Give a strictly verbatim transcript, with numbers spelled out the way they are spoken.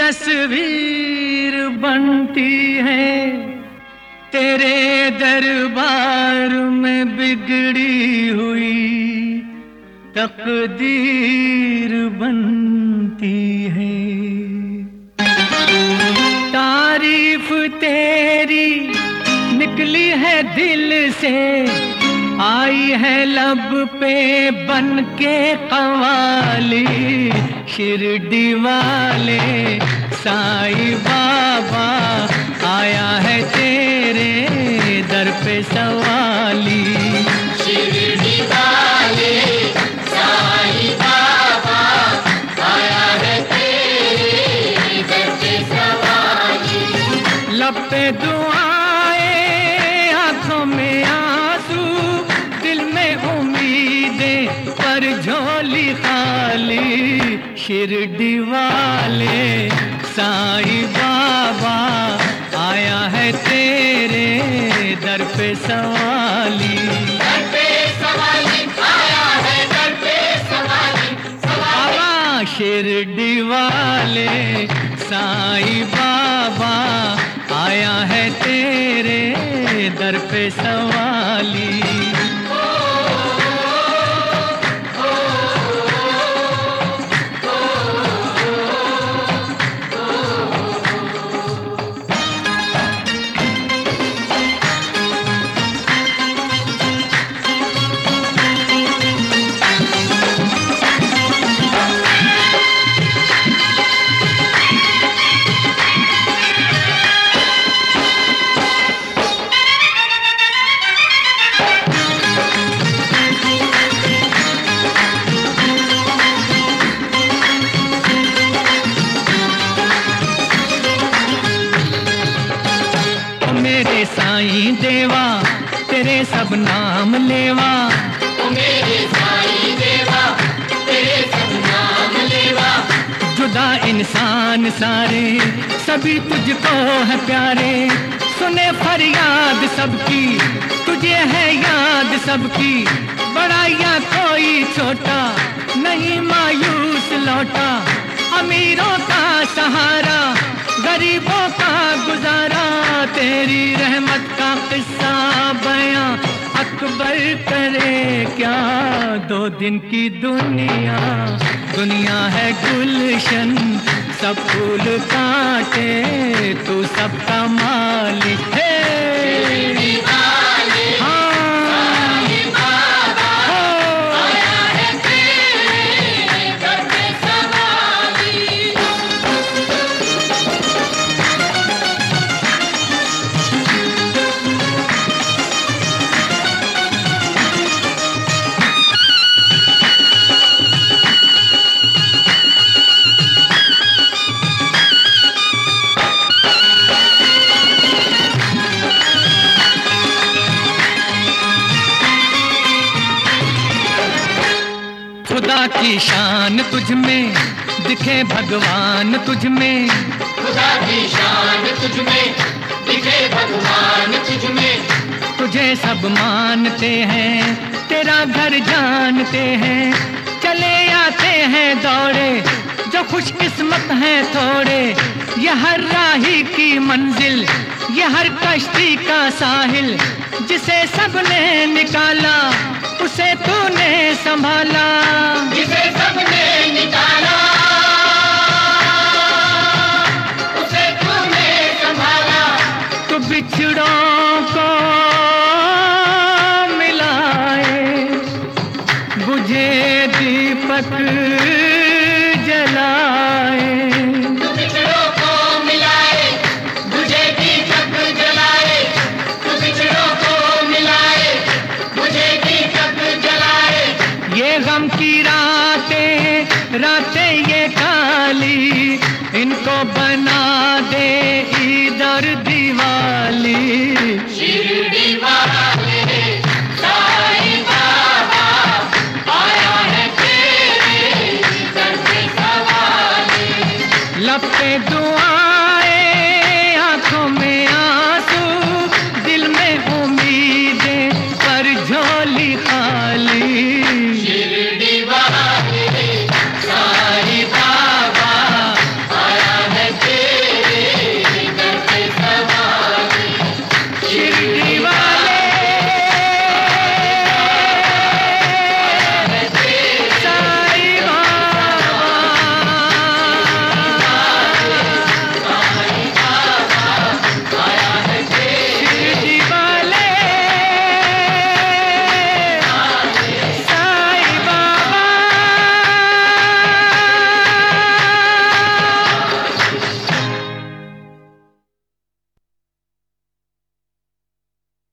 तस्वीर बनती है तेरे दरबार में बिगड़ी हुई तकदीर बनती है। तारीफ तेरी निकली है दिल से, आई है लब पे बन के कवाली। शिरडी वाले साईं बाबा आया है तेरे दर पे सवाली। शिरडी वाले साईं बाबा आया है तेरे दर पे सवाली। लब पे दुआएं, आंखों में आंसू, दिल में उम्मीदें पर झोली खाली। शिरडी वाले साईं बाबा आया है तेरे दर पे सवाली। दर पे सवाली आया है, दर पे सवाली सवाली। बाबा शिरडी वाले साईं बाबा आया है तेरे दर पे सवाली। मेरे साईं देवा तेरे सब नाम लेवा। ओ मेरे साईं देवा तेरे सब नाम लेवा। जुदा इंसान सारे सभी तुझको है प्यारे। सुने फरियाद सबकी तुझे है याद सबकी। बड़ा या कोई छोटा नहीं मायूस लौटा। अमीरों का सहारा गरीबों का गुजारा। तेरी रहमत का किस्सा बयां अकबर करे क्या। दो दिन की दुनिया दुनिया है गुलशन, सब फूल काटे तू सबका मालिक है। खुदा की शान तुझ में दिखे भगवान तुझ में। खुदा की शान तुझ में दिखे भगवान तुझ में। तुझे सब मानते हैं तेरा घर जानते हैं। चले आते हैं दौड़े जो खुशकिस्मत हैं थोड़े। यह हर राही की मंजिल, यह हर कश्ती का साहिल। जिसे सबने निकाला उसे तूने संभाला। जिसे सबने निकाला उसे तूने संभाला। तो बिछड़ों को मिलाए बुझे दीपक जलाए। तू बिछड़ों को मिलाए बुझे दीपक जलाए। तू बिछड़ों को मिलाए बुझे दीपक जलाए। ये गम की रातें रातें ये काली, इनको बना दे ईद और दिवाली। शिरडी वाले साईं बाबा आया है तेरे दर पे सवाली। लब पे दुआ